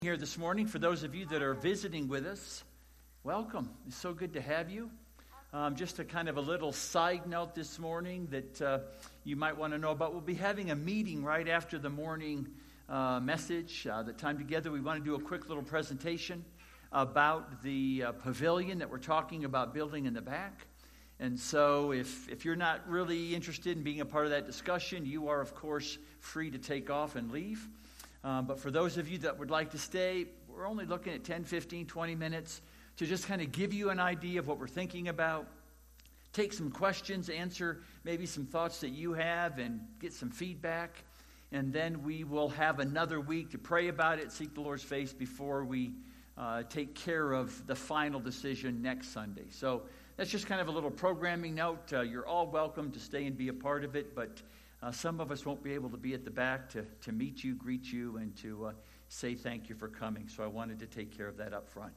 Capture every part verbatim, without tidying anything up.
Here this morning. For those of you that are visiting with us, welcome. It's so good to have you. Um, just a kind of a little side note this morning that uh, you might want to know about. We'll be having a meeting right after the morning uh, message, uh, the time together. We want to do a quick little presentation about the uh, pavilion that we're talking about building in the back. And so if, if you're not really interested in being a part of that discussion, you are, of course, free to take off and leave. Um, but for those of you that would like to stay, we're only looking at ten, fifteen, twenty minutes to just kind of give you an idea of what we're thinking about, take some questions, answer maybe some thoughts that you have, and get some feedback. And then we will have another week to pray about it, seek the Lord's face before we uh, take care of the final decision next Sunday. So that's just kind of a little programming note. Uh, you're all welcome to stay and be a part of it, but Uh, some of us won't be able to be at the back to, to meet you, greet you, and to uh, say thank you for coming. So I wanted to take care of that up front.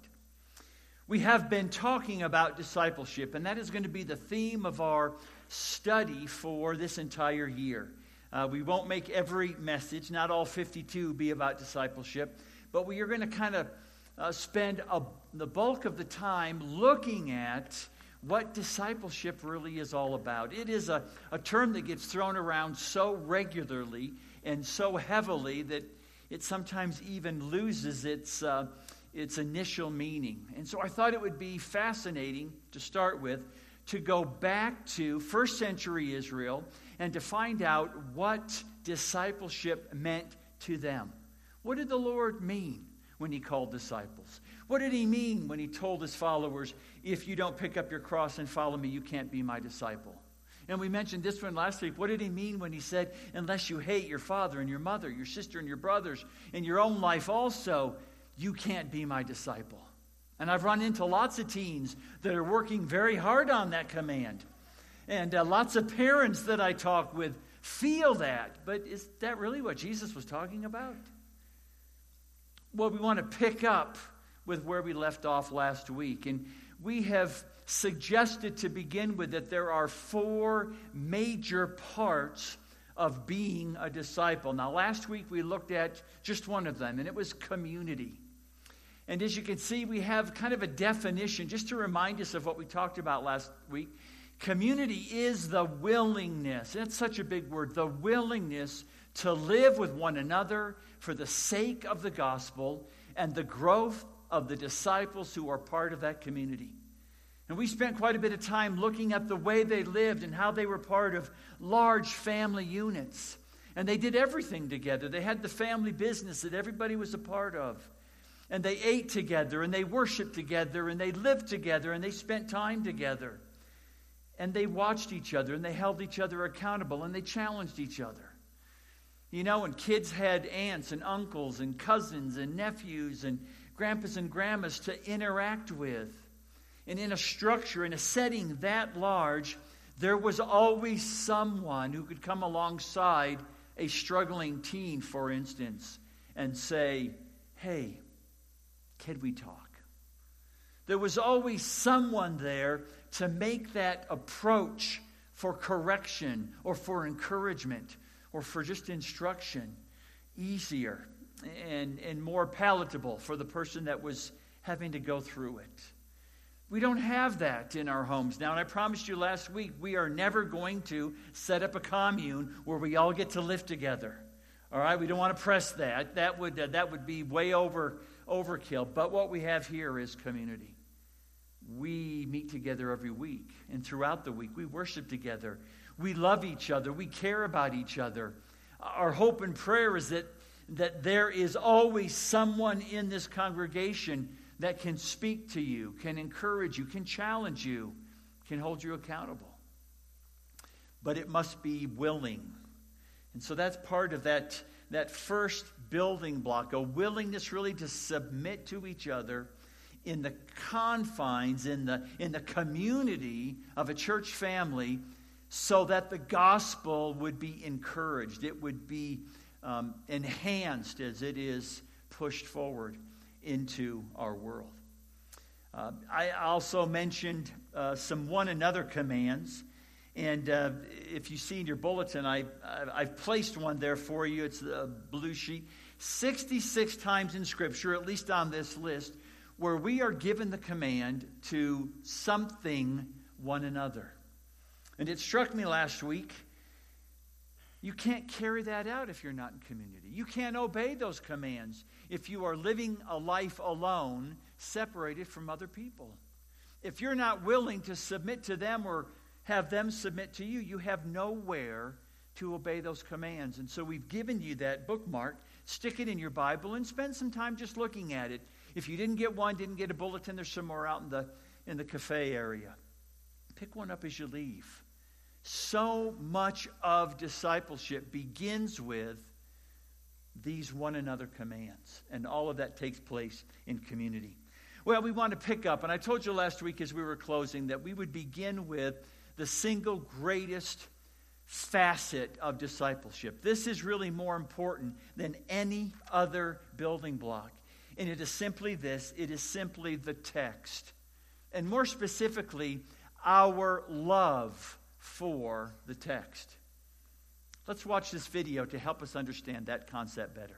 We have been talking about discipleship, and that is going to be the theme of our study for this entire year. Uh, we won't make every message, not all fifty-two, be about discipleship, but we are going to kind of uh, spend a, the bulk of the time looking at what discipleship really is all about. It is a, a term that gets thrown around so regularly and so heavily that it sometimes even loses its uh, its initial meaning. And so I thought it would be fascinating to start with to go back to first century Israel and to find out what discipleship meant to them. What did the Lord mean when he called disciples? What did he mean when he told his followers, if you don't pick up your cross and follow me, you can't be my disciple? And we mentioned this one last week. What did he mean when he said, unless you hate your father and your mother, your sister and your brothers, and your own life also, you can't be my disciple? And I've run into lots of teens that are working very hard on that command. And uh, lots of parents that I talk with feel that. But is that really what Jesus was talking about? Well, we want to pick up with where we left off last week. And we have suggested to begin with that there are four major parts of being a disciple. Now, last week we looked at just one of them, and it was community. And as you can see, we have kind of a definition, just to remind us of what we talked about last week. Community is the willingness, that's such a big word, the willingness to live with one another for the sake of the gospel and the growth of the disciples who are part of that community. And we spent quite a bit of time looking at the way they lived and how they were part of large family units. And they did everything together. They had the family business that everybody was a part of. And they ate together, and they worshiped together, and they lived together, and they spent time together. And they watched each other, and they held each other accountable, and they challenged each other. You know, and kids had aunts and uncles and cousins and nephews and grandpas and grandmas to interact with. And in a structure, in a setting that large, there was always someone who could come alongside a struggling teen, for instance, and say, hey, can we talk? There was always someone there to make that approach for correction or for encouragement or for just instruction easier and, and more palatable for the person that was having to go through it. We don't have that in our homes now. And I promised you last week, we are never going to set up a commune where we all get to live together. All right, we don't want to press that. That would uh, that would be way over overkill. But what we have here is community. We meet together every week, and throughout the week, we worship together. We love each other. We care about each other. Our hope and prayer is that that there is always someone in this congregation that can speak to you, can encourage you, can challenge you, can hold you accountable. But it must be willing. And so that's part of that, that first building block, a willingness really to submit to each other in the confines, in the, in the community of a church family, so that the gospel would be encouraged. It would be um, enhanced as it is pushed forward into our world. Uh, I also mentioned uh, some one another commands. And uh, if you see in your bulletin, I, I've placed one there for you. It's a blue sheet. sixty-six times in Scripture, at least on this list, where we are given the command to something one another. And it struck me last week, you can't carry that out if you're not in community. You can't obey those commands if you are living a life alone, separated from other people. If you're not willing to submit to them or have them submit to you, you have nowhere to obey those commands. And so we've given you that bookmark. Stick it in your Bible and spend some time just looking at it. If you didn't get one, didn't get a bulletin, there's some more out in the in the cafe area. Pick one up as you leave. So much of discipleship begins with these one another commands, and all of that takes place in community. Well, we want to pick up, and I told you last week as we were closing that we would begin with the single greatest facet of discipleship. This is really more important than any other building block, and it is simply this. It is simply the text, and more specifically, our love for the text. Let's watch this video to help us understand that concept better.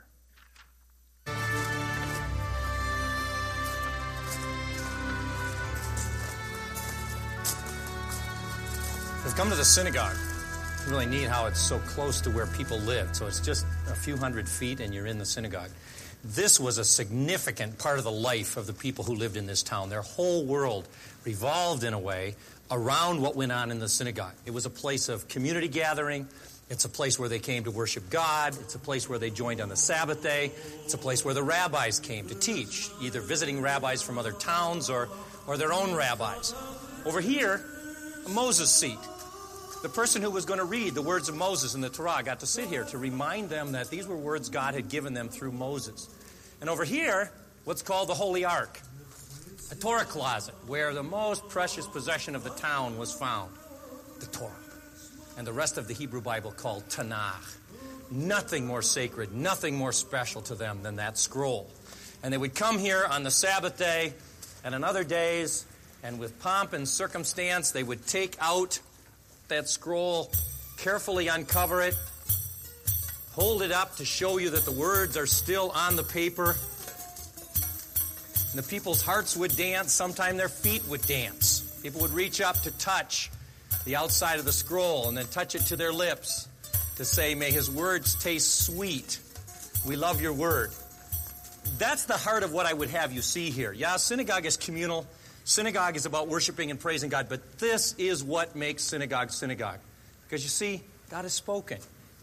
We've come to the synagogue. It's really neat how it's so close to where people lived. So it's just a few hundred feet and you're in the synagogue. This was a significant part of the life of the people who lived in this town. Their whole world revolved in a way around what went on in the synagogue. It was a place of community gathering. It's a place where they came to worship God. It's a place where they joined on the Sabbath day. It's a place where the rabbis came to teach, either visiting rabbis from other towns or, or their own rabbis. Over here, a Moses seat. The person who was going to read the words of Moses in the Torah got to sit here to remind them that these were words God had given them through Moses. And over here, what's called the Holy Ark, a Torah closet where the most precious possession of the town was found, the Torah, and the rest of the Hebrew Bible called Tanakh. Nothing more sacred, nothing more special to them than that scroll. And they would come here on the Sabbath day and on other days, and with pomp and circumstance, they would take out that scroll, carefully uncover it, hold it up to show you that the words are still on the paper. And the people's hearts would dance. Sometimes their feet would dance. People would reach up to touch the outside of the scroll and then touch it to their lips to say, may his words taste sweet. We love your word. That's the heart of what I would have you see here. Yeah, synagogue is communal. Synagogue is about worshiping and praising God, but this is what makes synagogue synagogue. Because you see, God has spoken.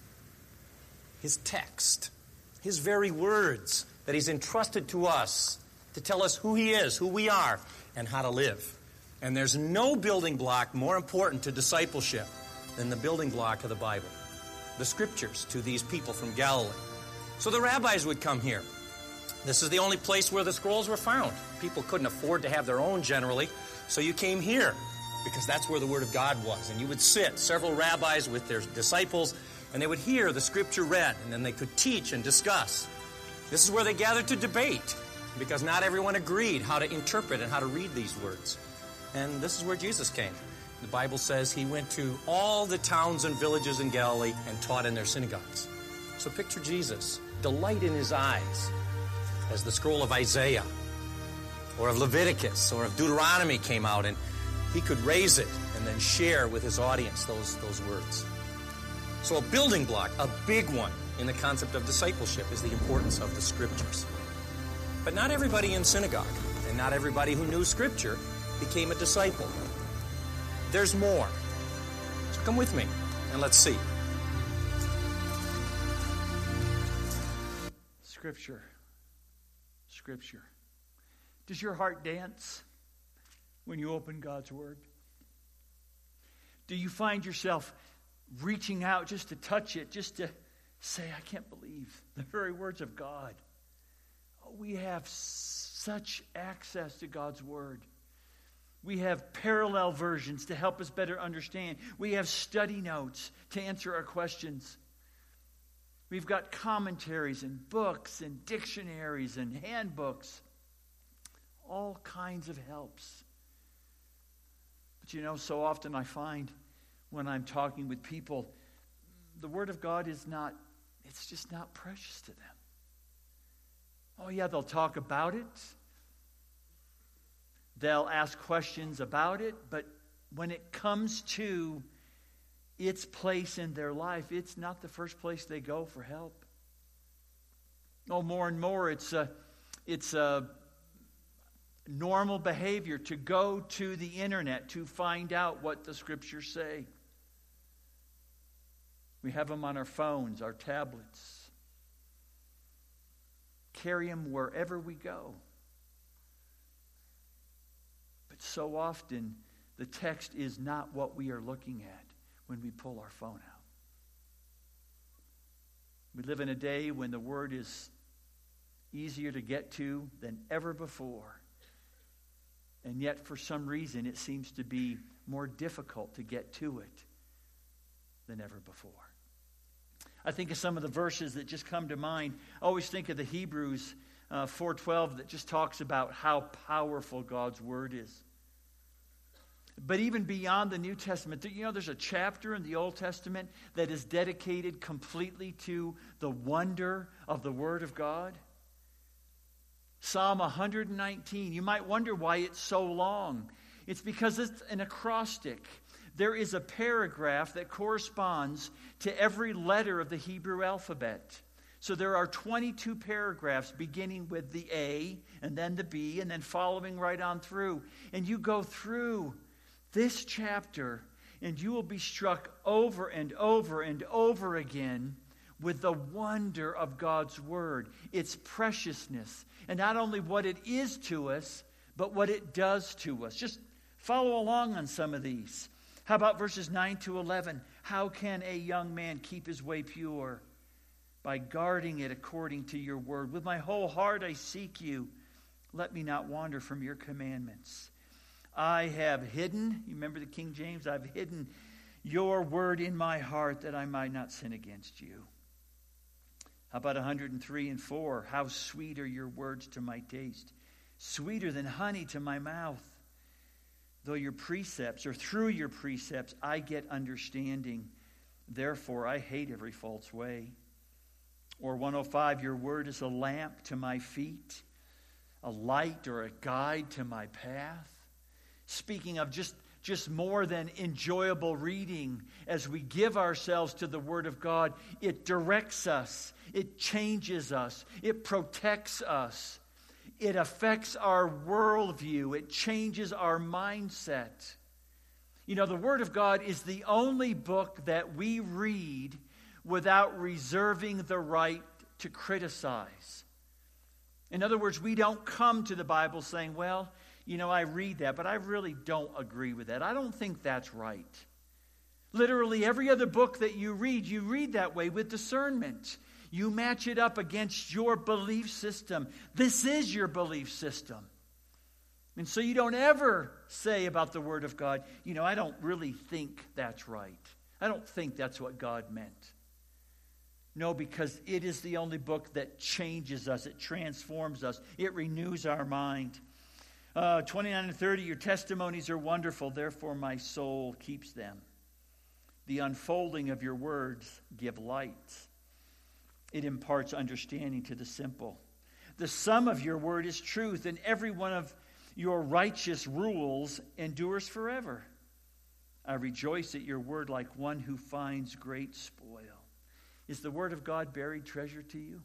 His text, His very words that He's entrusted to us to tell us who He is, who we are, and how to live. And there's no building block more important to discipleship than the building block of the Bible, the Scriptures to these people from Galilee. So the rabbis would come here. This is the only place where the scrolls were found. People couldn't afford to have their own generally, so you came here because that's where the Word of God was. And you would sit, several rabbis with their disciples, and they would hear the Scripture read, and then they could teach and discuss. This is where they gathered to debate because not everyone agreed how to interpret and how to read these words. And this is where Jesus came. The Bible says He went to all the towns and villages in Galilee and taught in their synagogues. So picture Jesus, delight in His eyes, as the scroll of Isaiah or of Leviticus or of Deuteronomy came out, and he could raise it and then share with his audience those, those words. So a building block, a big one in the concept of discipleship is the importance of the Scriptures. But not everybody in synagogue and not everybody who knew Scripture became a disciple. There's more. So come with me and let's see. Scripture. Scripture. Does your heart dance when you open God's Word? Do you find yourself reaching out just to touch it, just to say, I can't believe the very words of God? Oh, we have such access to God's Word. We have parallel versions to help us better understand. We have study notes to answer our questions. We've got commentaries and books and dictionaries and handbooks. All kinds of helps. But you know, so often I find when I'm talking with people, the Word of God is not, it's just not precious to them. Oh yeah, they'll talk about it. They'll ask questions about it, but when it comes to its place in their life, it's not the first place they go for help. Oh, more and more, it's a, it's a normal behavior to go to the internet to find out what the Scriptures say. We have them on our phones, our tablets. Carry them wherever we go. But so often, the text is not what we are looking at when we pull our phone out. We live in a day when the Word is easier to get to than ever before. And yet, for some reason, it seems to be more difficult to get to it than ever before. I think of some of the verses that just come to mind. I always think of the Hebrews uh, four twelve that just talks about how powerful God's Word is. But even beyond the New Testament, you know, there's a chapter in the Old Testament that is dedicated completely to the wonder of the Word of God. Psalm one nineteen. You might wonder why it's so long. It's because it's an acrostic. There is a paragraph that corresponds to every letter of the Hebrew alphabet. So there are twenty-two paragraphs beginning with the A and then the B and then following right on through. And you go through this chapter and you will be struck over and over and over again with the wonder of God's Word, its preciousness, and not only what it is to us, but what it does to us. Just follow along on some of these. How about verses nine to eleven? How can a young man keep his way pure? By guarding it according to your word. With my whole heart I seek you. Let me not wander from your commandments. I have hidden, you remember the King James? I've hidden your word in my heart that I might not sin against you. How about one hundred three and four? How sweet are your words to my taste, sweeter than honey to my mouth. Though your precepts, or through your precepts, I get understanding. Therefore, I hate every false way. Or one oh five, your word is a lamp to my feet, a light or a guide to my path. Speaking of just, just more than enjoyable reading, as we give ourselves to the Word of God, it directs us, it changes us, it protects us. It affects our worldview. It changes our mindset. You know, the Word of God is the only book that we read without reserving the right to criticize. In other words, we don't come to the Bible saying, well, you know, I read that, but I really don't agree with that. I don't think that's right. Literally every other book that you read, you read that way with discernment. You match it up against your belief system. This is your belief system. And so you don't ever say about the Word of God, you know, I don't really think that's right. I don't think that's what God meant. No, because it is the only book that changes us. It transforms us. It renews our mind. Uh, twenty-nine and thirty, your testimonies are wonderful. Therefore, my soul keeps them. The unfolding of your words give light. It imparts understanding to the simple. The sum of your word is truth, and every one of your righteous rules endures forever. I rejoice at your word like one who finds great spoil. Is the word of God buried treasure to you?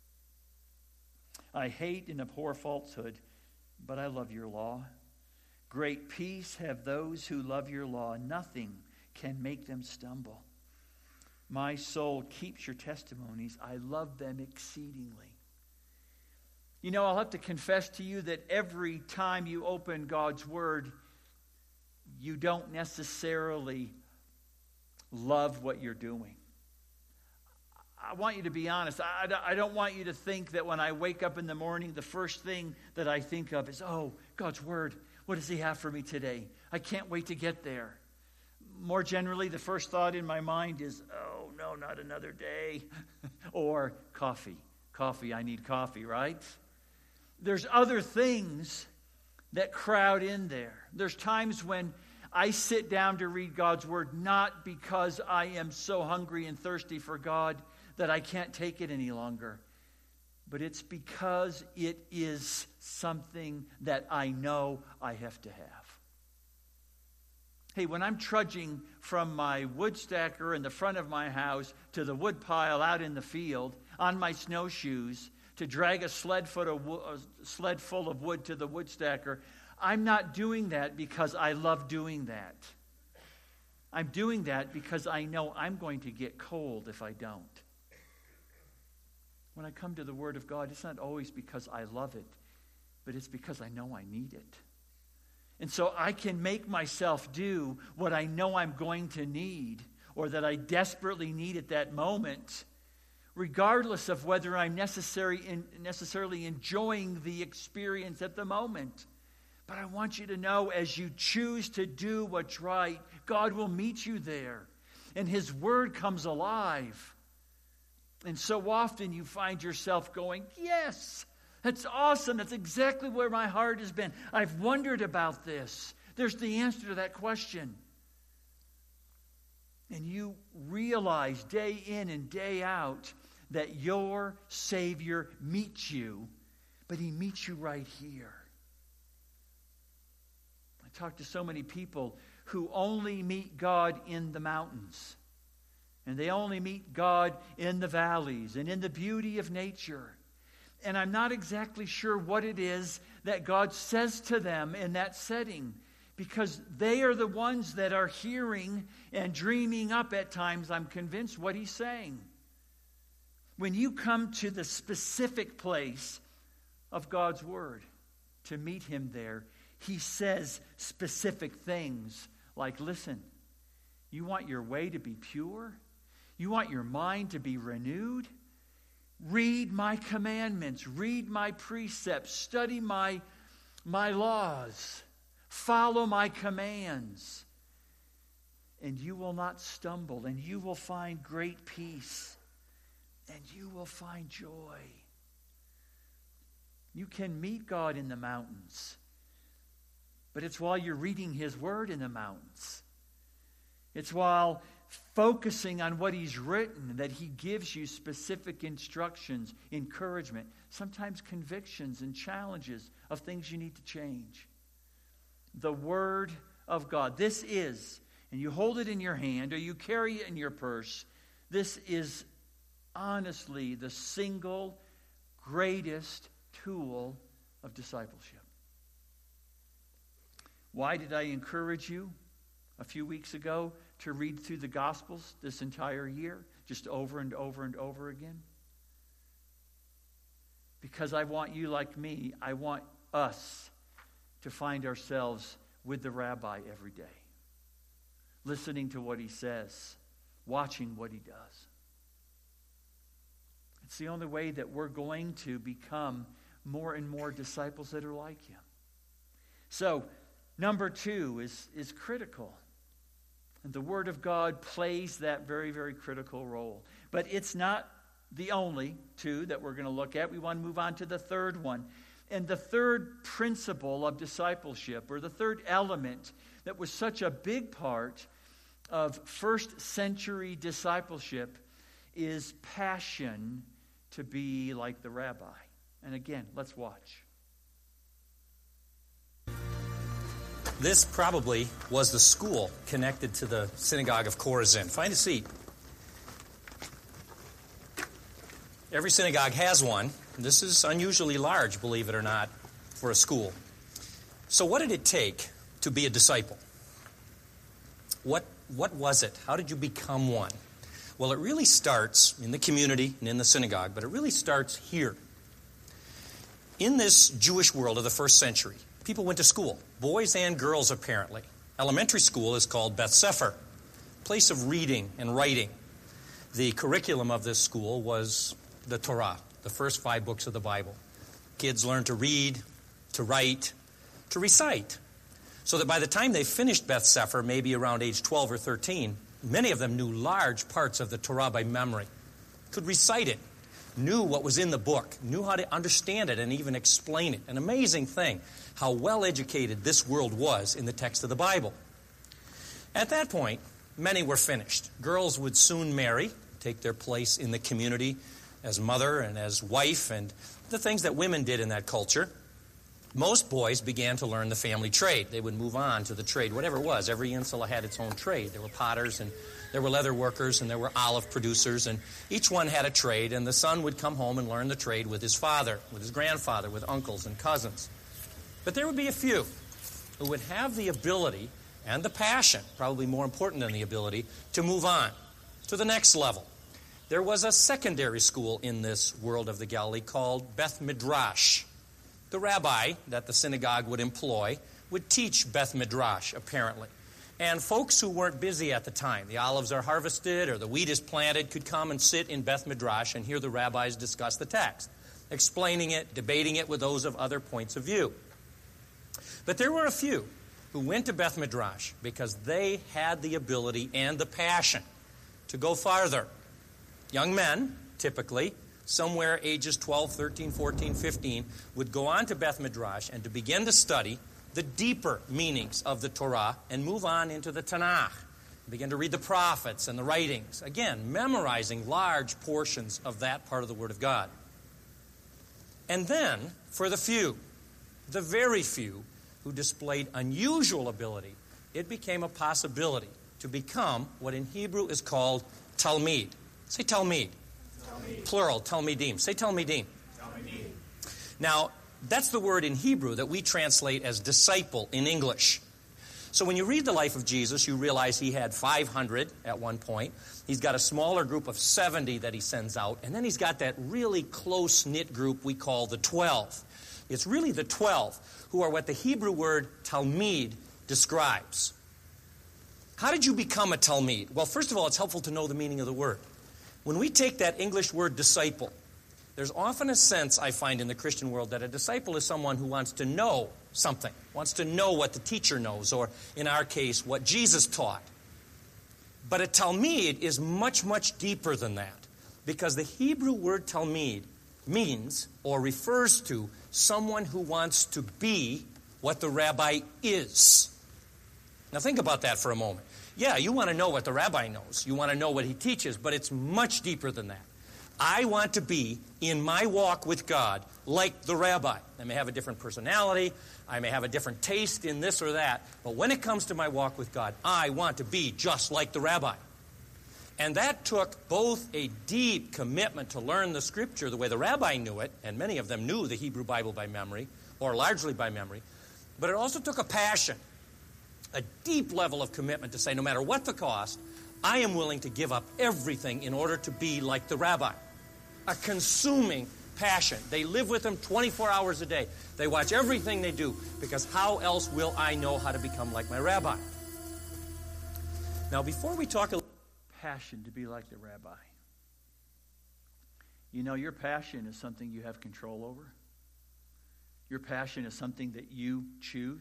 I hate and abhor falsehood, but I love your law. Great peace have those who love your law. Nothing can make them stumble. My soul keeps your testimonies. I love them exceedingly. You know, I'll have to confess to you that every time you open God's Word, you don't necessarily love what you're doing. I want you to be honest. I, I don't want you to think that when I wake up in the morning, the first thing that I think of is, oh, God's Word, what does He have for me today? I can't wait to get there. More generally, the first thought in my mind is, oh, no, not another day. Or coffee. Coffee, I need coffee, right? There's other things that crowd in there. There's times when I sit down to read God's Word, not because I am so hungry and thirsty for God that I can't take it any longer, but it's because it is something that I know I have to have. Hey, when I'm trudging from my wood stacker in the front of my house to the wood pile out in the field on my snowshoes to drag a sled full of, wo- a sled full of wood to the wood stacker, I'm not doing that because I love doing that. I'm doing that because I know I'm going to get cold if I don't. When I come to the Word of God, it's not always because I love it, but it's because I know I need it. And so I can make myself do what I know I'm going to need or that I desperately need at that moment, regardless of whether I'm necessary in, necessarily enjoying the experience at the moment. But I want you to know, as you choose to do what's right, God will meet you there. And His Word comes alive. And so often you find yourself going, yes, that's awesome. That's exactly where my heart has been. I've wondered about this. There's the answer to that question. And you realize day in and day out that your Savior meets you, but He meets you right here. I talk to so many people who only meet God in the mountains. And they only meet God in the valleys and in the beauty of nature. And I'm not exactly sure what it is that God says to them in that setting, because they are the ones that are hearing and dreaming up at times, I'm convinced, what He's saying. When you come to the specific place of God's Word to meet Him there, He says specific things like, listen, you want your way to be pure? You want your mind to be renewed? Read my commandments. Read my precepts. Study my, my laws. Follow my commands. And you will not stumble. And you will find great peace. And you will find joy. You can meet God in the mountains. But it's while you're reading His Word in the mountains. It's while focusing on what He's written that He gives you specific instructions, encouragement, sometimes convictions and challenges of things you need to change. The Word of God. This is, and you hold it in your hand or you carry it in your purse, this is honestly the single greatest tool of discipleship. Why did I encourage you a few weeks ago to read through the Gospels this entire year, just over and over and over again? Because I want you, like me, I want us to find ourselves with the rabbi every day, listening to what he says, watching what he does. It's the only way that we're going to become more and more disciples that are like him. So, number two is, is critical. And the Word of God plays that very, very critical role. But it's not the only two that we're going to look at. We want to move on to the third one. And the third principle of discipleship, or the third element that was such a big part of first century discipleship, is passion to be like the rabbi. And again, let's watch. This probably was the school connected to the synagogue of Chorazin. Find a seat. Every synagogue has one. This is unusually large, believe it or not, for a school. So what did it take to be a disciple? What, what was it? How did you become one? Well, it really starts in the community and in the synagogue, but it really starts here. In this Jewish world of the first century, people went to school, boys and girls apparently. Elementary school is called Beth Sefer, place of reading and writing. The curriculum of this school was the Torah, the first five books of the Bible. Kids learned to read, to write, to recite, so that by the time they finished Beth Sefer, maybe around age twelve or thirteen, many of them knew large parts of the Torah by memory, could recite it, knew what was in the book, knew how to understand it and even explain it. An amazing thing, how well educated this world was in the text of the Bible. At that point, many were finished. Girls would soon marry, take their place in the community, as mother and as wife and the things that women did in that culture, most boys began to learn the family trade. They would move on to the trade, whatever it was. Every insula had its own trade. There were potters, and there were leather workers, and there were olive producers, and each one had a trade, and the son would come home and learn the trade with his father, with his grandfather, with uncles and cousins. But there would be a few who would have the ability and the passion, probably more important than the ability, to move on to the next level. There was a secondary school in this world of the Galilee called Beth Midrash. The rabbi that the synagogue would employ would teach Beth Midrash, apparently. And folks who weren't busy at the time, the olives are harvested or the wheat is planted, could come and sit in Beth Midrash and hear the rabbis discuss the text, explaining it, debating it with those of other points of view. But there were a few who went to Beth Midrash because they had the ability and the passion to go farther. Young men, typically, somewhere ages twelve, thirteen, fourteen, fifteen, would go on to Beth Midrash and to begin to study the deeper meanings of the Torah and move on into the Tanakh. Begin to read the prophets and the writings. Again, memorizing large portions of that part of the Word of God. And then, for the few, the very few, who displayed unusual ability, it became a possibility to become what in Hebrew is called Talmid. Say Talmid. Talmid. Plural, Talmidim. Say Talmidim. Talmidim. Now, that's the word in Hebrew that we translate as disciple in English. So when you read the life of Jesus, you realize he had five hundred at one point. He's got a smaller group of seventy that he sends out. And then he's got that really close-knit group we call the twelve. It's really the twelve who are what the Hebrew word Talmid describes. How did you become a Talmid? Well, first of all, it's helpful to know the meaning of the word. When we take that English word disciple, there's often a sense, I find, in the Christian world that a disciple is someone who wants to know something, wants to know what the teacher knows, or in our case, what Jesus taught. But a Talmid is much, much deeper than that, because the Hebrew word Talmid means or refers to someone who wants to be what the rabbi is. Now think about that for a moment. Yeah, you want to know what the rabbi knows. You want to know what he teaches, but it's much deeper than that. I want to be, in my walk with God, like the rabbi. I may have a different personality. I may have a different taste in this or that. But when it comes to my walk with God, I want to be just like the rabbi. And that took both a deep commitment to learn the Scripture the way the rabbi knew it, and many of them knew the Hebrew Bible by memory, or largely by memory, but it also took a passion, a deep level of commitment to say, no matter what the cost, I am willing to give up everything in order to be like the rabbi. A consuming passion. They live with him twenty-four hours a day. They watch everything they do, because how else will I know how to become like my rabbi? Now, before we talk a little passion to be like the rabbi. You know, your passion is something you have control over. Your passion is something that you choose.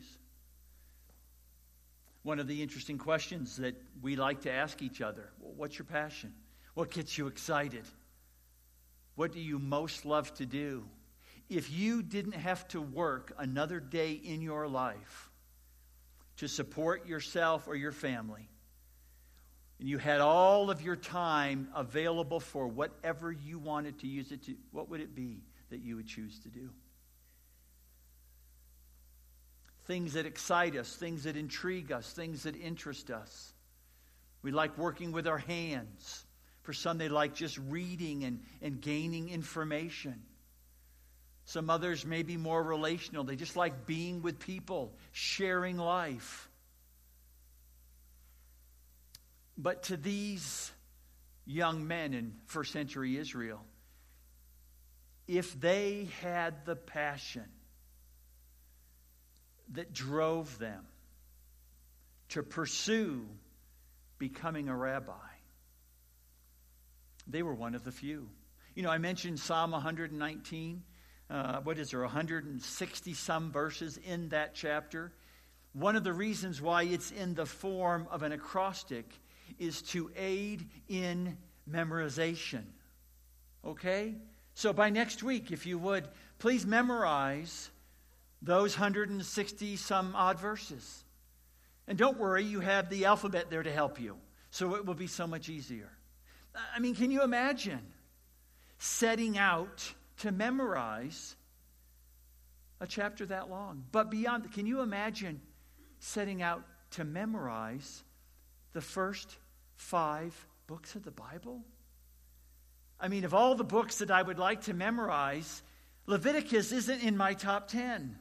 One of the interesting questions that we like to ask each other, well, what's your passion? What gets you excited? What do you most love to do? If you didn't have to work another day in your life to support yourself or your family, and you had all of your time available for whatever you wanted to use it to, what would it be that you would choose to do? Things that excite us, things that intrigue us, things that interest us. We like working with our hands. For some, they like just reading and, and gaining information. Some others may be more relational. They just like being with people, sharing life. But to these young men in first century Israel, if they had the passion that drove them to pursue becoming a rabbi, they were one of the few. You know, I mentioned Psalm one nineteen. Uh, what is there, one hundred sixty some verses in that chapter. One of the reasons why it's in the form of an acrostic is to aid in memorization. Okay? So by next week, if you would, please memorize those one hundred sixty some odd verses. And don't worry, you have the alphabet there to help you. So it will be so much easier. I mean, can you imagine setting out to memorize a chapter that long. But beyond, can you imagine setting out to memorize the first five books of the Bible? I mean, of all the books that I would like to memorize, Leviticus isn't in my top ten.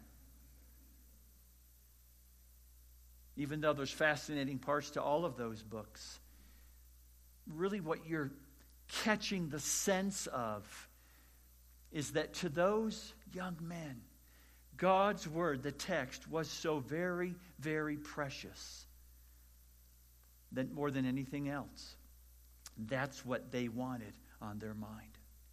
Even though there's fascinating parts to all of those books. Really what you're catching the sense of is that to those young men, God's word, the text, was so very, very precious that more than anything else, that's what they wanted on their mind.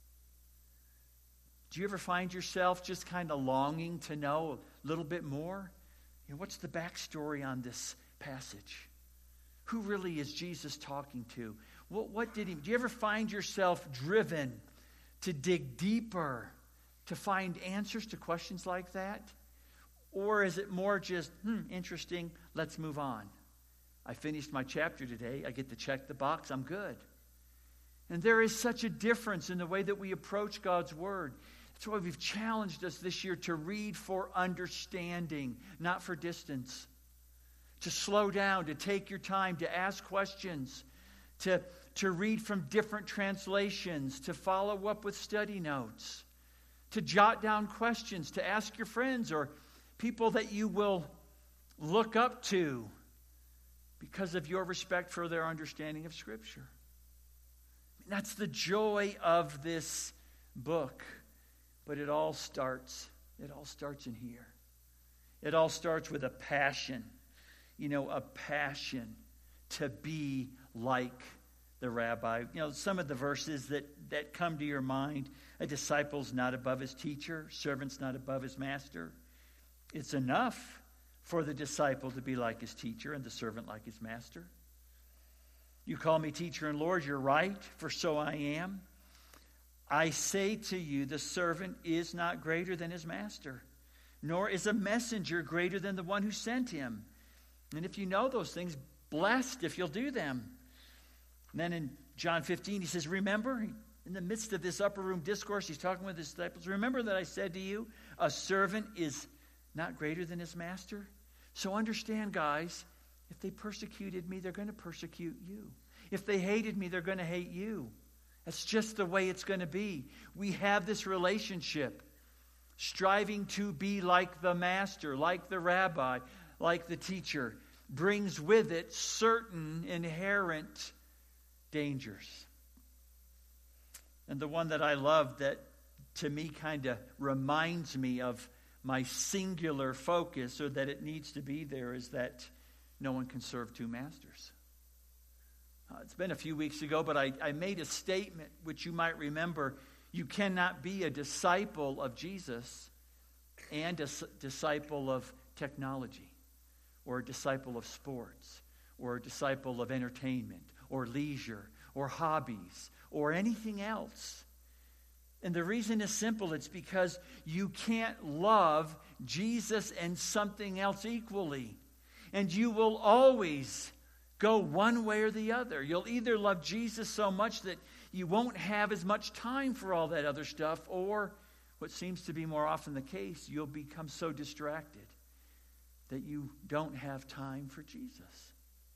Do you ever find yourself just kind of longing to know a little bit more? You know, what's the backstory on this passage? Who really is Jesus talking to? What, what did he... Do you ever find yourself driven to dig deeper, to find answers to questions like that? Or is it more just, hmm, interesting, let's move on. I finished my chapter today. I get to check the box. I'm good. And there is such a difference in the way that we approach God's word. That's why we've challenged us this year to read for understanding, not for distance. To slow down, to take your time, to ask questions, to, to read from different translations, to follow up with study notes, to jot down questions, to ask your friends or people that you will look up to because of your respect for their understanding of Scripture. That's the joy of this book. But it all starts, it all starts in here. It all starts with a passion. You know, a passion to be like the rabbi. You know, some of the verses that, that come to your mind. A disciple's not above his teacher. Servant's not above his master. It's enough for the disciple to be like his teacher and the servant like his master. You call me teacher and Lord, you're right, for so I am. I say to you, the servant is not greater than his master, nor is a messenger greater than the one who sent him. And if you know those things, blessed if you'll do them. And then in John fifteen, he says, remember, in the midst of this upper room discourse, he's talking with his disciples, remember that I said to you, a servant is not greater than his master? So understand, guys, if they persecuted me, they're going to persecute you. If they hated me, they're going to hate you. That's just the way it's going to be. We have this relationship, striving to be like the master, like the rabbi, like the teacher, brings with it certain inherent dangers. And the one that I love that to me kind of reminds me of my singular focus, or that it needs to be there, is that no one can serve two masters. Uh, it's been a few weeks ago, but I, I made a statement which you might remember. You cannot be a disciple of Jesus and a s- disciple of technology, or a disciple of sports, or a disciple of entertainment, or leisure, or hobbies, or anything else. And the reason is simple. It's because you can't love Jesus and something else equally. And you will always go one way or the other. You'll either love Jesus so much that you won't have as much time for all that other stuff, or what seems to be more often the case, you'll become so distracted that you don't have time for Jesus.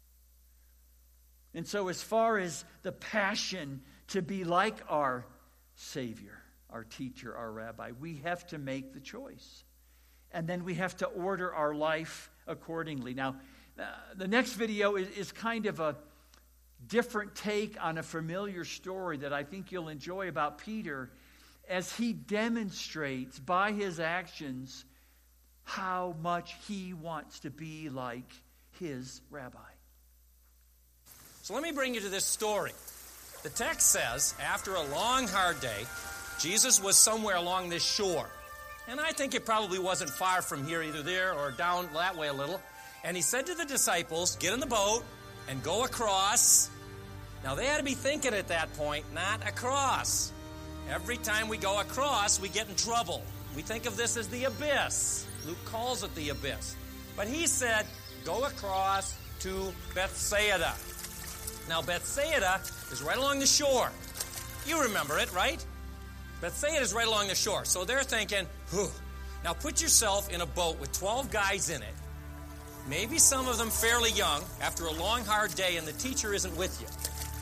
And so as far as the passion to be like our Savior, our teacher, our rabbi, we have to make the choice. And then we have to order our life accordingly. Now, uh, the next video is, is kind of a different take on a familiar story that I think you'll enjoy about Peter, as he demonstrates by his actions how much he wants to be like his rabbi. So let me bring you to this story. The text says, after a long, hard day, Jesus was somewhere along this shore. And I think it probably wasn't far from here, either there or down that way a little. And he said to the disciples, get in the boat and go across. Now, they had to be thinking at that point, not across. Every time we go across, we get in trouble. We think of this as the abyss. Luke calls it the abyss. But he said, go across to Bethsaida. Now, Bethsaida is right along the shore. You remember it, right? Bethsaida is right along the shore. So they're thinking, whew. Now put yourself in a boat with twelve guys in it. Maybe some of them fairly young, after a long, hard day, and the teacher isn't with you.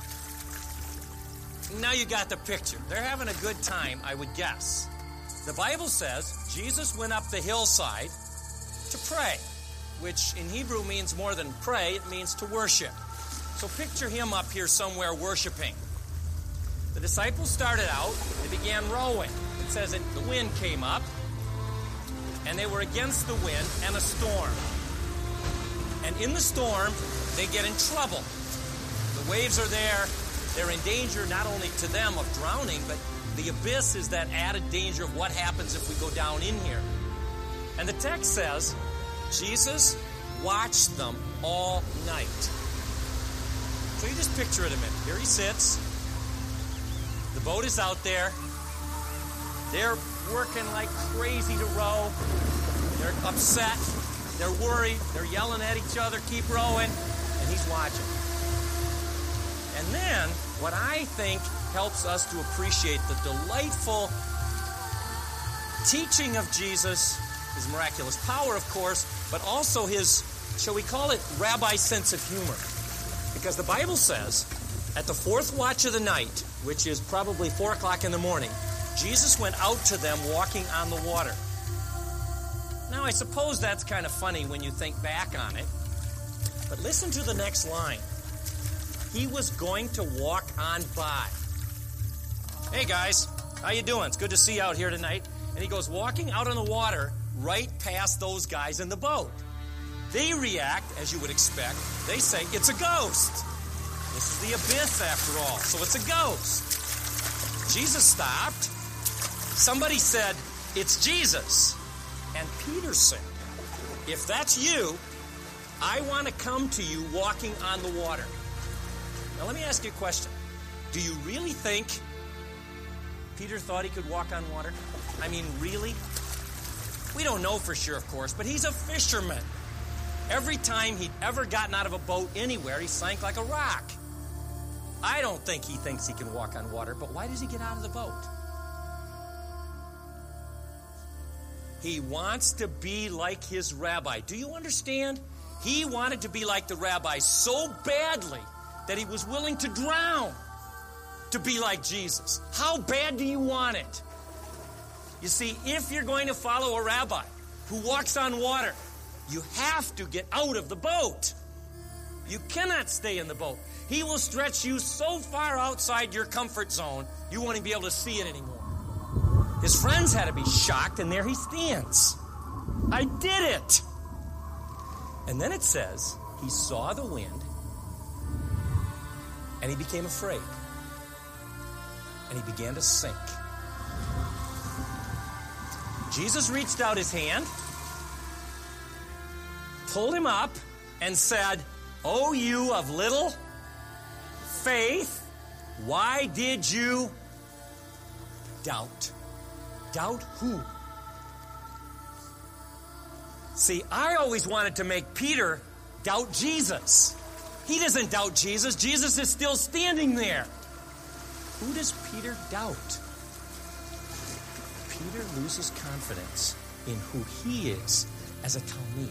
Now you got the picture. They're having a good time, I would guess. The Bible says Jesus went up the hillside to pray, which in Hebrew means more than pray, it means to worship. So picture him up here somewhere worshiping. The disciples started out, they began rowing. It says that the wind came up, and they were against the wind and a storm. And in the storm, they get in trouble. The waves are there. They're in danger not only to them of drowning, but the abyss is that added danger of what happens if we go down in here. And the text says, Jesus watched them all night. So you just picture it a minute. Here he sits. The boat is out there. They're working like crazy to row. They're upset. They're worried. They're yelling at each other, keep rowing. And he's watching. And then, what I think helps us to appreciate the delightful teaching of Jesus, his miraculous power, of course, but also his, shall we call it, rabbi sense of humor. Because the Bible says, at the fourth watch of the night, which is probably four o'clock in the morning, Jesus went out to them walking on the water. Now, I suppose that's kind of funny when you think back on it. But listen to the next line. He was going to walk on by. Hey, guys. How you doing? It's good to see you out here tonight. And he goes walking out on the water right past those guys in the boat. They react, as you would expect. They say, it's a ghost. This is the abyss, after all. So it's a ghost. Jesus stopped. Somebody said, it's Jesus. And Peter said, if that's you, I want to come to you walking on the water. Now let me ask you a question. Do you really think Peter thought he could walk on water? I mean, really? We don't know for sure, of course, but he's a fisherman. Every time he'd ever gotten out of a boat anywhere, he sank like a rock. I don't think he thinks he can walk on water, but why does he get out of the boat? He wants to be like his rabbi. Do you understand? He wanted to be like the rabbi so badly that he was willing to drown to be like Jesus. How bad do you want it? You see, if you're going to follow a rabbi who walks on water, you have to get out of the boat. You cannot stay in the boat. He will stretch you so far outside your comfort zone, you won't even be able to see it anymore. His friends had to be shocked, and there he stands. I did it. And then it says, he saw the wind, and he became afraid. And he began to sink. Jesus reached out his hand, pulled him up, and said, "O you of little faith, why did you doubt?" Doubt who? See, I always wanted to make Peter doubt Jesus. He doesn't doubt Jesus. Jesus is still standing there. Who does Peter doubt? Peter loses confidence in who he is as a Talmid.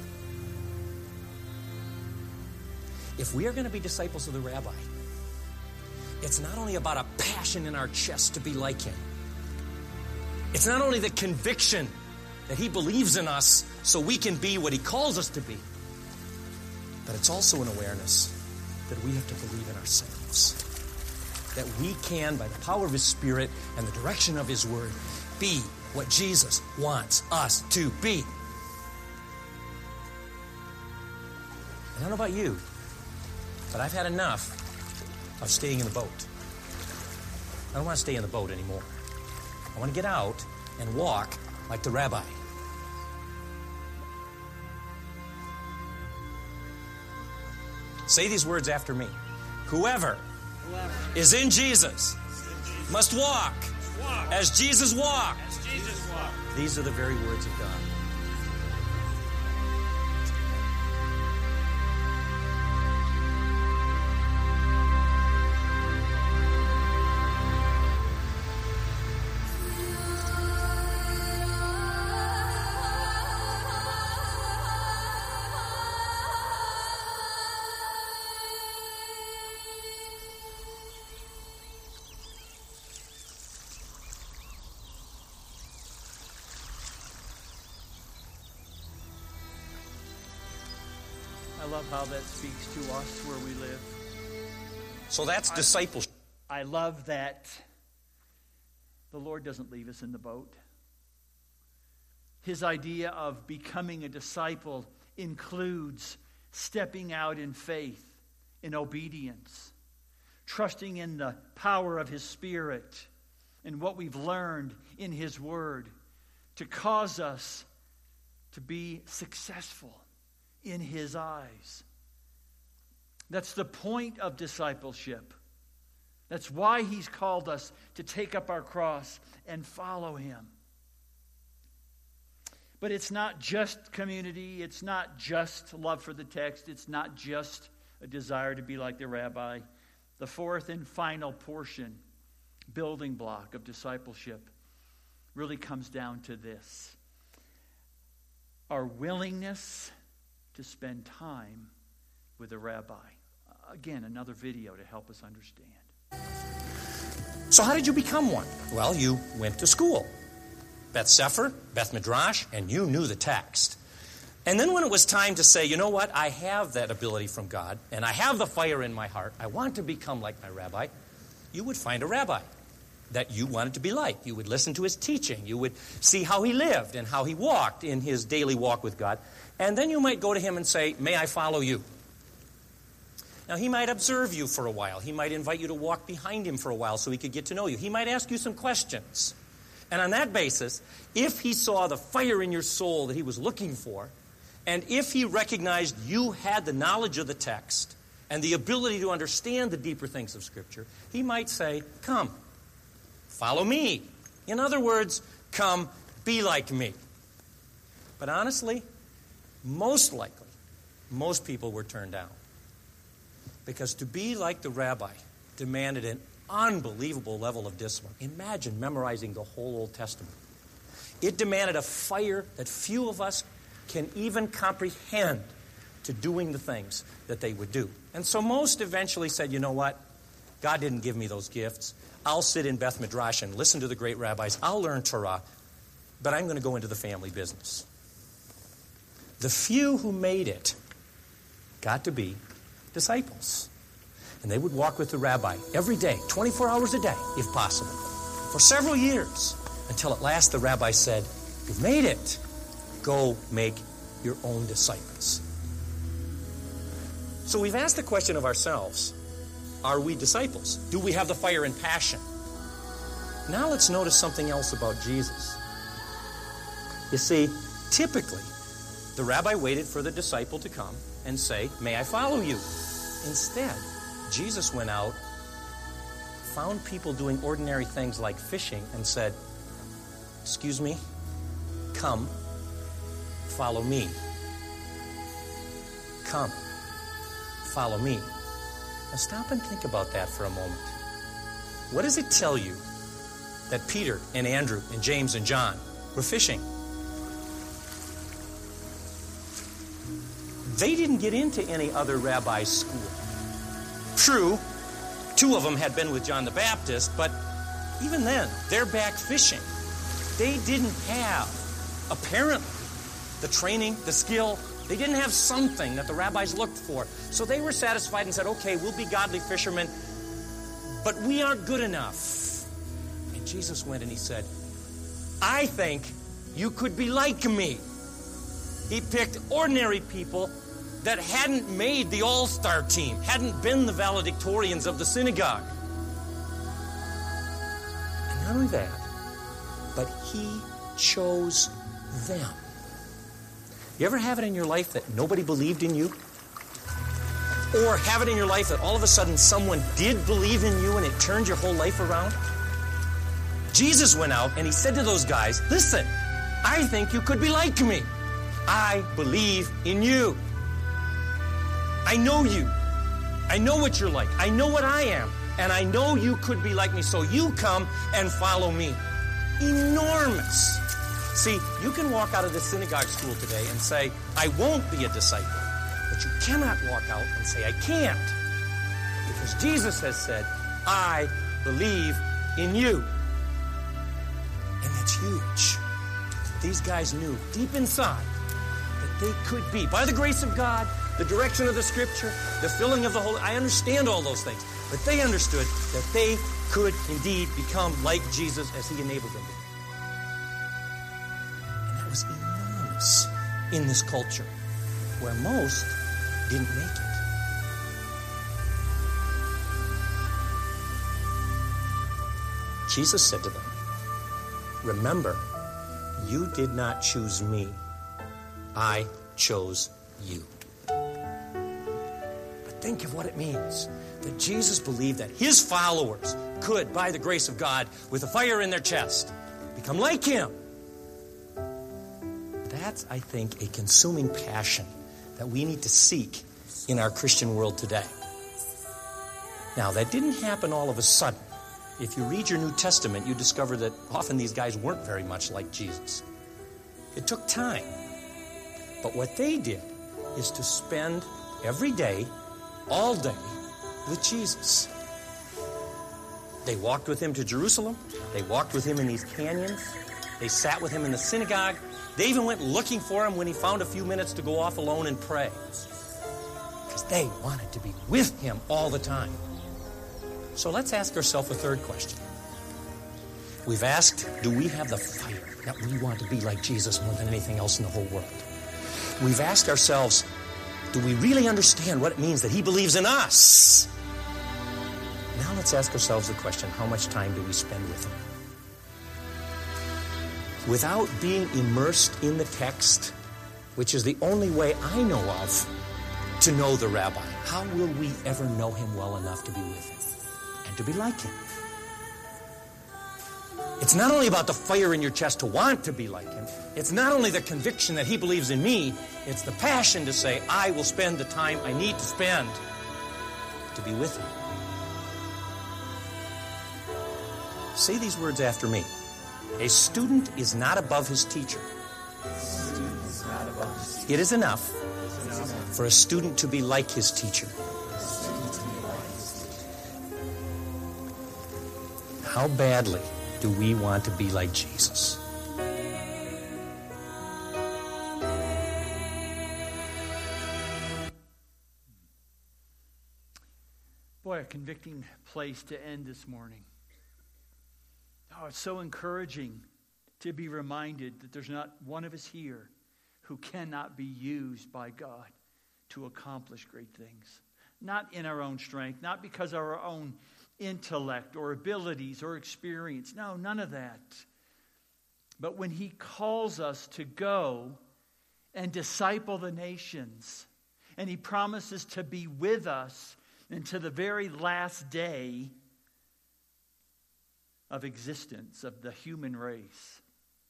If we are going to be disciples of the rabbi, it's not only about a passion in our chest to be like him. It's not only the conviction that he believes in us so we can be what he calls us to be, but it's also an awareness that we have to believe in ourselves. That we can, by the power of his Spirit and the direction of his word, be what Jesus wants us to be. I don't know about you, but I've had enough of staying in the boat. I don't want to stay in the boat anymore. I want to get out and walk like the rabbi. Say these words after me. Whoever, Whoever is in Jesus, in Jesus must walk, walk as Jesus walked. As Jesus walked. These are the very words of God. I love how that speaks to us where we live. So that's discipleship. I love that the Lord doesn't leave us in the boat. His idea of becoming a disciple includes stepping out in faith, in obedience, trusting in the power of His Spirit and what we've learned in His Word to cause us to be successful in His eyes. That's the point of discipleship. That's why He's called us to take up our cross and follow Him. But it's not just community. It's not just love for the text. It's not just a desire to be like the rabbi. The fourth and final portion, building block of discipleship, really comes down to this: our willingness to spend time with a rabbi. Again, another video to help us understand. So how did you become one? Well, you went to school. Beth Sefer, Beth Midrash, and you knew the text. And then when it was time to say, you know what, I have that ability from God, and I have the fire in my heart, I want to become like my rabbi, you would find a rabbi that you wanted to be like. You would listen to his teaching. You would see how he lived and how he walked in his daily walk with God. And then you might go to him and say, may I follow you? Now, he might observe you for a while. He might invite you to walk behind him for a while so he could get to know you. He might ask you some questions. And on that basis, if he saw the fire in your soul that he was looking for, and if he recognized you had the knowledge of the text and the ability to understand the deeper things of Scripture, he might say, come, follow me. In other words, come, be like me. But honestly, most likely, most people were turned down. Because to be like the rabbi demanded an unbelievable level of discipline. Imagine memorizing the whole Old Testament. It demanded a fire that few of us can even comprehend to doing the things that they would do. And so most eventually said, you know what? God didn't give me those gifts. I'll sit in Beth Midrash and listen to the great rabbis. I'll learn Torah, but I'm going to go into the family business. The few who made it got to be disciples. And they would walk with the rabbi every day, twenty-four hours a day, if possible, for several years, until at last the rabbi said, you've made it. Go make your own disciples. So we've asked the question of ourselves, are we disciples? Do we have the fire and passion? Now let's notice something else about Jesus. You see, typically, the rabbi waited for the disciple to come and say, may I follow you? Instead, Jesus went out, found people doing ordinary things like fishing, and said, excuse me, come, follow me. Come, follow me. Now stop and think about that for a moment. What does it tell you that Peter and Andrew and James and John were fishing? They didn't get into any other rabbi's school. True, two of them had been with John the Baptist, but even then, they're back fishing. They didn't have, apparently, the training, the skill. They didn't have something that the rabbis looked for. So they were satisfied and said, okay, we'll be godly fishermen, but we aren't good enough. And Jesus went and he said, I think you could be like me. He picked ordinary people that hadn't made the all-star team, hadn't been the valedictorians of the synagogue. And not only that, but he chose them. You ever have it in your life that nobody believed in you? Or have it in your life that all of a sudden someone did believe in you and it turned your whole life around? Jesus went out and he said to those guys, listen, I think you could be like me. I believe in you. I know you. I know what you're like. I know what I am. And I know you could be like me. So you come and follow me. Enormous. See, you can walk out of the synagogue school today and say, I won't be a disciple. But you cannot walk out and say, I can't. Because Jesus has said, I believe in you. And that's huge. These guys knew deep inside that they could be, by the grace of God, the direction of the Scripture, the filling of the Holy. I understand all those things. But they understood that they could indeed become like Jesus as he enabled them to be. And that was enormous in this culture where most didn't make it. Jesus said to them, remember, you did not choose me. I chose you. But think of what it means that Jesus believed that his followers could, by the grace of God, with a fire in their chest, become like him. That's, I think, a consuming passion that we need to seek in our Christian world today. Now, that didn't happen all of a sudden. If you read your New Testament, you discover that often these guys weren't very much like Jesus. It took time. But what they did is to spend every day, all day, with Jesus. They walked with him to Jerusalem. They walked with him in these canyons. They sat with him in the synagogue. They even went looking for him when he found a few minutes to go off alone and pray. Because they wanted to be with him all the time. So let's ask ourselves a third question. We've asked, do we have the fire that we want to be like Jesus more than anything else in the whole world? We've asked ourselves, do we really understand what it means that he believes in us? Now let's ask ourselves the question, how much time do we spend with him? Without being immersed in the text, which is the only way I know of to know the rabbi, how will we ever know him well enough to be with him and to be like him? It's not only about the fire in your chest to want to be like him. It's not only the conviction that he believes in me. It's the passion to say, I will spend the time I need to spend to be with him. Say these words after me. A student is not above his teacher. It is enough for a student to be like his teacher. How badly do we want to be like Jesus? Boy, a convicting place to end this morning. Oh, it's so encouraging to be reminded that there's not one of us here who cannot be used by God to accomplish great things. Not in our own strength, not because of our own intellect or abilities or experience. No, none of that. But when he calls us to go and disciple the nations, and he promises to be with us until the very last day of existence of the human race,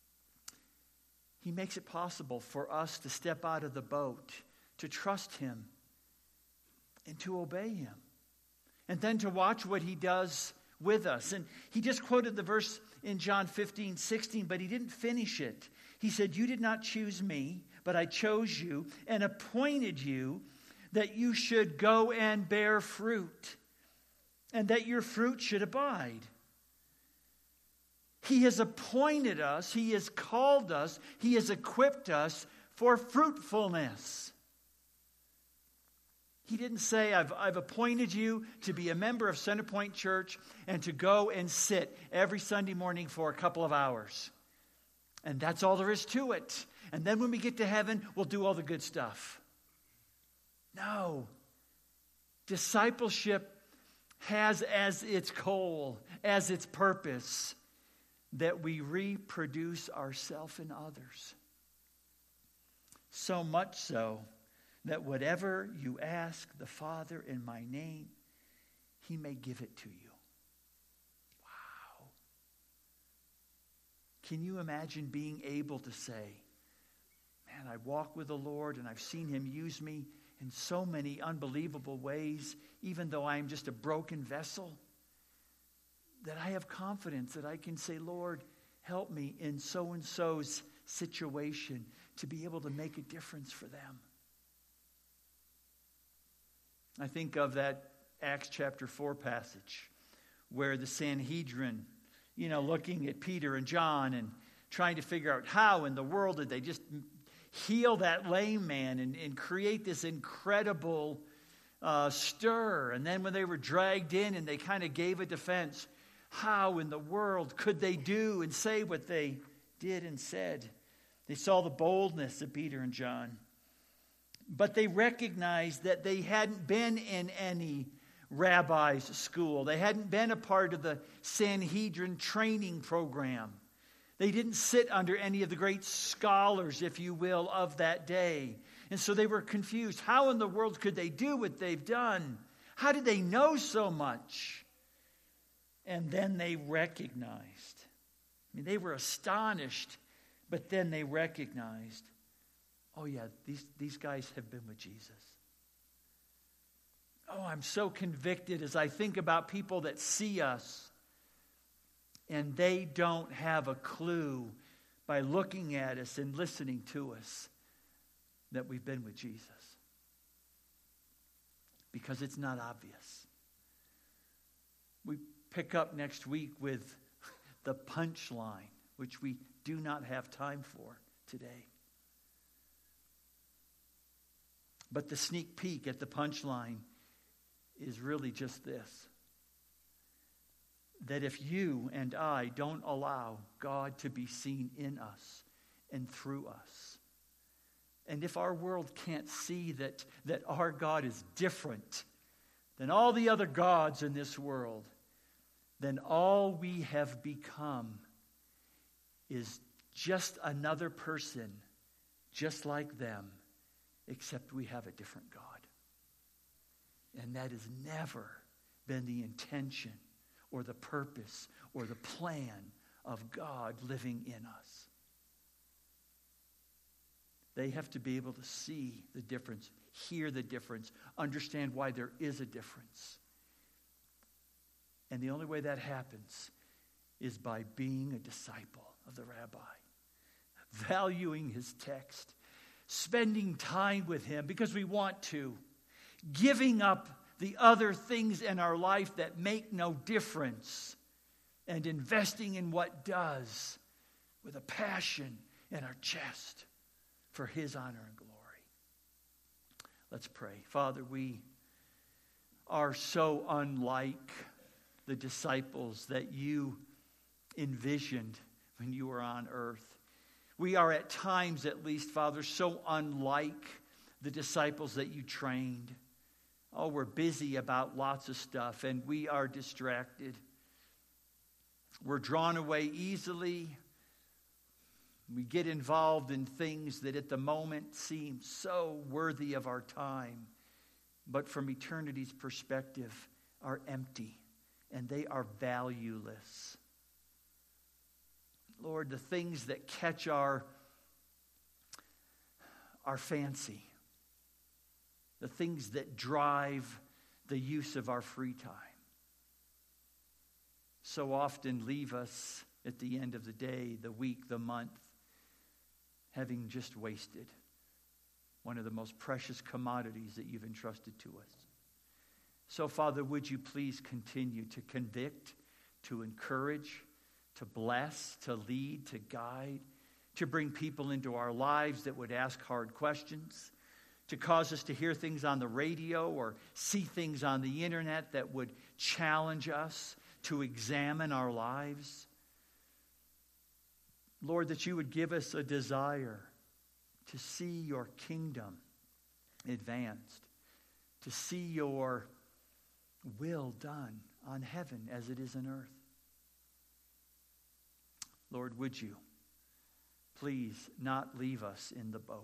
he makes it possible for us to step out of the boat, to trust him, and to obey him. And then to watch what he does with us. And he just quoted the verse in John fifteen, sixteen, but he didn't finish it. He said, you did not choose me, but I chose you and appointed you that you should go and bear fruit, and that your fruit should abide. He has appointed us, he has called us, he has equipped us for fruitfulness. He didn't say, I've, I've appointed you to be a member of Centerpoint Church and to go and sit every Sunday morning for a couple of hours. And that's all there is to it. And then when we get to heaven, we'll do all the good stuff. No. Discipleship has as its goal, as its purpose, that we reproduce ourselves in others. So much so that whatever you ask the Father in my name, he may give it to you. Wow. Can you imagine being able to say, man, I walk with the Lord and I've seen him use me in so many unbelievable ways, even though I am just a broken vessel, that I have confidence that I can say, Lord, help me in so-and-so's situation to be able to make a difference for them. I think of that Acts chapter four passage where the Sanhedrin, you know, looking at Peter and John and trying to figure out how in the world did they just, heal that lame man and, and create this incredible uh, stir. And then when they were dragged in and they kind of gave a defense, how in the world could they do and say what they did and said? They saw the boldness of Peter and John. But they recognized that they hadn't been in any rabbi's school. They hadn't been a part of the Sanhedrin training program. They didn't sit under any of the great scholars, if you will, of that day. And so they were confused. How in the world could they do what they've done? How did they know so much? And then they recognized. I mean, they were astonished, but then they recognized, oh yeah, these, these guys have been with Jesus. Oh, I'm so convicted as I think about people that see us and they don't have a clue by looking at us and listening to us that we've been with Jesus. Because it's not obvious. We pick up next week with the punchline, which we do not have time for today. But the sneak peek at the punchline is really just this. That if you and I don't allow God to be seen in us and through us, and if our world can't see that, that our God is different than all the other gods in this world, then all we have become is just another person, just like them, except we have a different God. And that has never been the intention or the purpose or the plan of God living in us. They have to be able to see the difference, hear the difference, understand why there is a difference. And the only way that happens is by being a disciple of the rabbi, valuing his text, spending time with him because we want to, giving up the other things in our life that make no difference, and investing in what does with a passion in our chest for his honor and glory. Let's pray. Father, we are so unlike the disciples that you envisioned when you were on earth. We are at times, at least, Father, so unlike the disciples that you trained. Oh, we're busy about lots of stuff, and we are distracted. We're drawn away easily. We get involved in things that at the moment seem so worthy of our time, but from eternity's perspective are empty, and they are valueless. Lord, the things that catch our, our fancy, the things that drive the use of our free time, so often leave us at the end of the day, the week, the month, having just wasted one of the most precious commodities that you've entrusted to us. So, Father, would you please continue to convict, to encourage, to bless, to lead, to guide, to bring people into our lives that would ask hard questions, to cause us to hear things on the radio or see things on the internet that would challenge us to examine our lives. Lord, that you would give us a desire to see your kingdom advanced, to see your will done on heaven as it is on earth. Lord, would you please not leave us in the boat,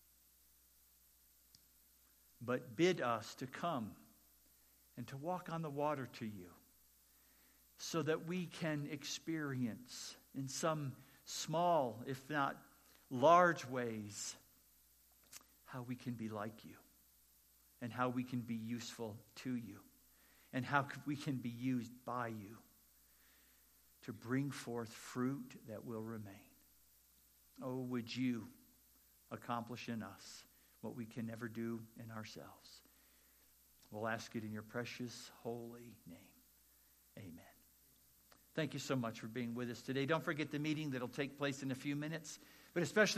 but bid us to come and to walk on the water to you so that we can experience in some small, if not large ways, how we can be like you and how we can be useful to you and how we can be used by you to bring forth fruit that will remain. Oh, would you accomplish in us what we can never do in ourselves? We'll ask it in your precious, holy name. Amen. Thank you so much for being with us today. Don't forget the meeting that'll take place in a few minutes, but especially